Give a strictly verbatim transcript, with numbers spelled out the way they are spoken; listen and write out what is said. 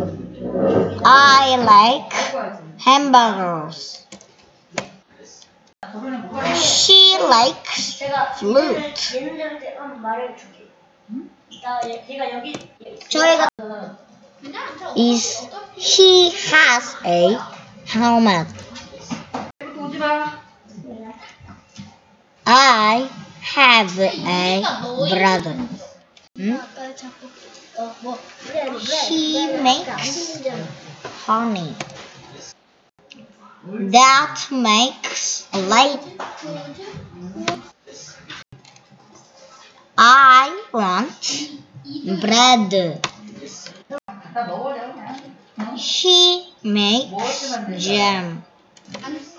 I like hamburgers. She likes flute. 저희가 is he has a helmet. I have a brother. Hmm? He makes honey. That makes a lady. I want bread. He makes jam.